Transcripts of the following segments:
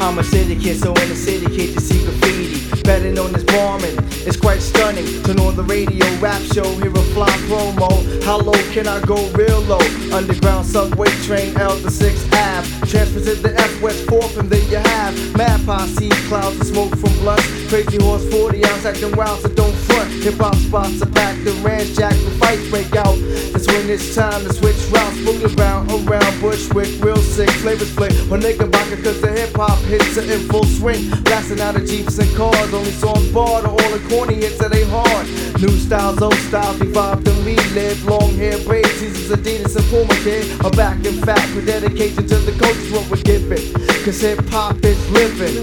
I'm a city kid, so in the city kid you see graffiti. Better known as bombing, it's quite stunning. Turn on the radio, rap show, hear a fly promo. How low can I go real low? Underground subway train, L to 6th Ave. Transfer to the F West 4th and there you have mad posse, clouds of smoke from blunts. Crazy horse 40 ounce acting wild, so don't front. Hip hop spots are packed, the ranch jack, the fights break out. That's when it's time to switch routes. Move around Bushwick, real sick, flavors play. Or Knickerbocker, cause the hip hop hits are in full swing. Blasting out of Jeeps and cars, only songs barred, all the corny hits that they hard. New styles, old styles, revive them, we live. Long hair, braids, Caesars, Adidas, and Puma kid are back in fact with dedication to the culture, what we're giving. Cause hip hop is living.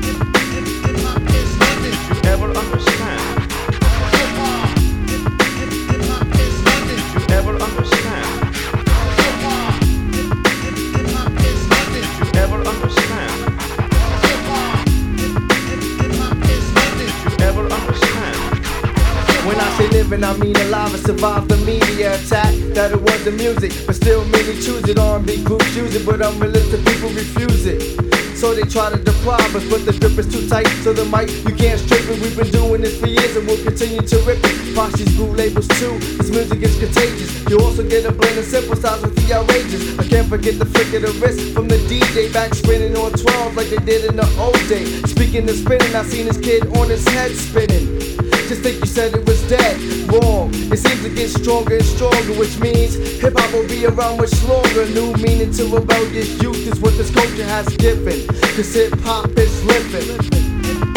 You ever understand? You ever understand? You ever understand? You ever understand? When I say living, I mean alive and survive the media attack. That it was the music, but still many choose it. R&B groups use it, but unrealistic people refuse it. So they try to deprive us, but the grip is too tight. So the mic, you can't strip it. We've been doing this for years and we'll continue to rip it. Posse's group labels too, this music is contagious. You also get a blend of simple styles with the outrageous. I can't forget the flick of the wrist from the DJ back spinning on 12 like they did in the old day. Speaking of spinning, I seen this kid on his head spinning. Just think you said it was dead, wrong. It seems to get stronger and stronger, which means hip-hop will be around much longer. New meaning to rebellious youth is what this culture has given. Cause hip-hop is living.